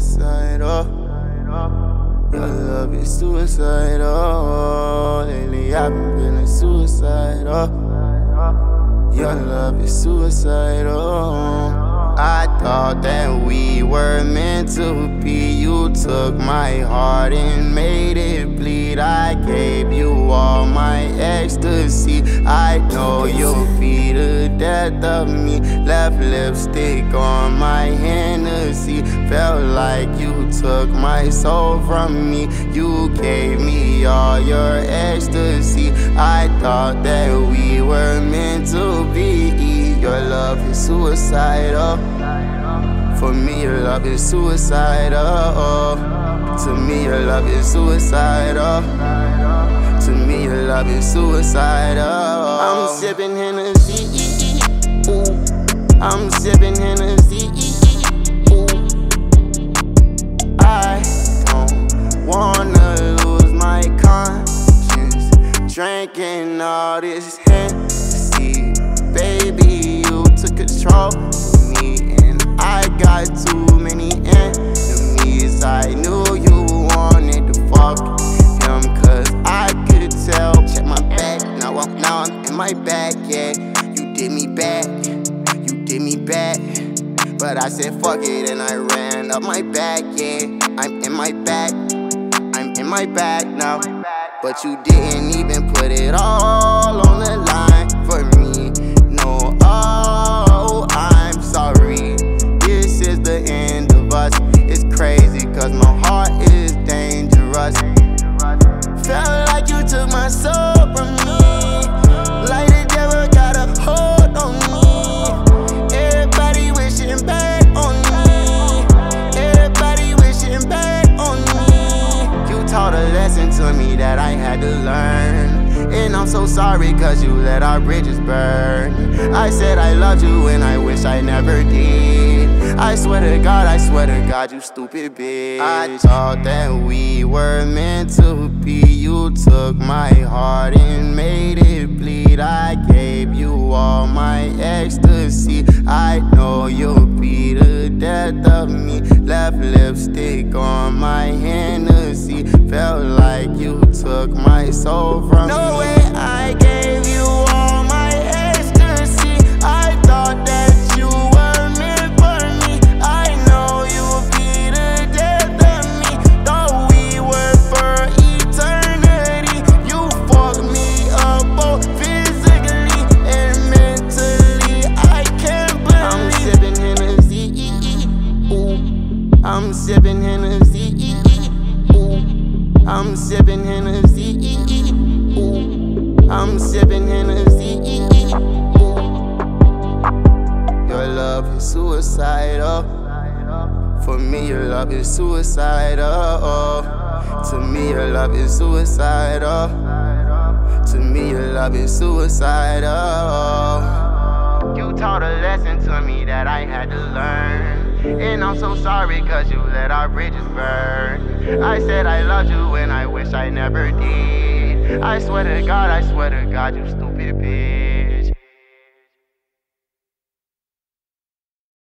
suicidal. Your love is suicidal. Lately I've been feeling suicidal. Your love is suicidal. I thought that we were meant to be. You took my heart and made it bleed. I gave you all my ecstasy. I know you'll be the death of me. Left lipstick on my Hennessy. Felt like you took my soul from me. You gave me all your ecstasy. I thought that we were meant to be. Your love is suicidal. For me, your love is suicidal. To me, your love is suicidal. To me, your love is suicidal. I'm sipping Hennessy. Ooh. I'm sipping Hennessy. Ooh. I don't wanna lose my conscience drinking all this Hennessy. Baby, you took control of me, and I got too many enemies. I knew you wanted to fuck him, cause I could tell. Check my back, now I'm in my bag, yeah. You did me bad, you did me bad. But I said fuck it and I ran up my back, yeah. I'm in my bag, I'm in my bag now. But you didn't even put it all on the line for me. No, oh, I'm sorry. This is the end of us. It's crazy cause my heart is dangerous. Felt like you took my soul from me. Like the devil got a hold on me. Everybody wishing back on me. Everybody wishing back on me. You taught a lesson to me that I had to learn. And I'm so sorry cause you let our bridges burn. I said I loved you and I wish I never did. I swear to God, you stupid bitch. I thought that we were meant to be. You took my heart and made it bleed. I gave you all my ecstasy. I know you'll be the death of me. Left lipstick on my Hennessy. Felt like you took my soul from me. No way I gave you all my ecstasy. I thought that you were meant for me. I know you'll be the death of me. Thought we were for eternity. You fucked me up both physically and mentally. I can't believe I'm sipping Hennessy. Ooh. I'm sipping Hennessy. Ooh. I'm sipping Hennessy. Ooh. I'm sipping Hennessy. Ooh. Your love is suicidal. For me, your love is suicidal. To me, your love is suicidal. To me, your love is suicidal. You taught a lesson to me that I had to learn. And I'm so sorry cause you let our bridges burn. I said I loved you and I wish I never did. I swear to God, you stupid bitch.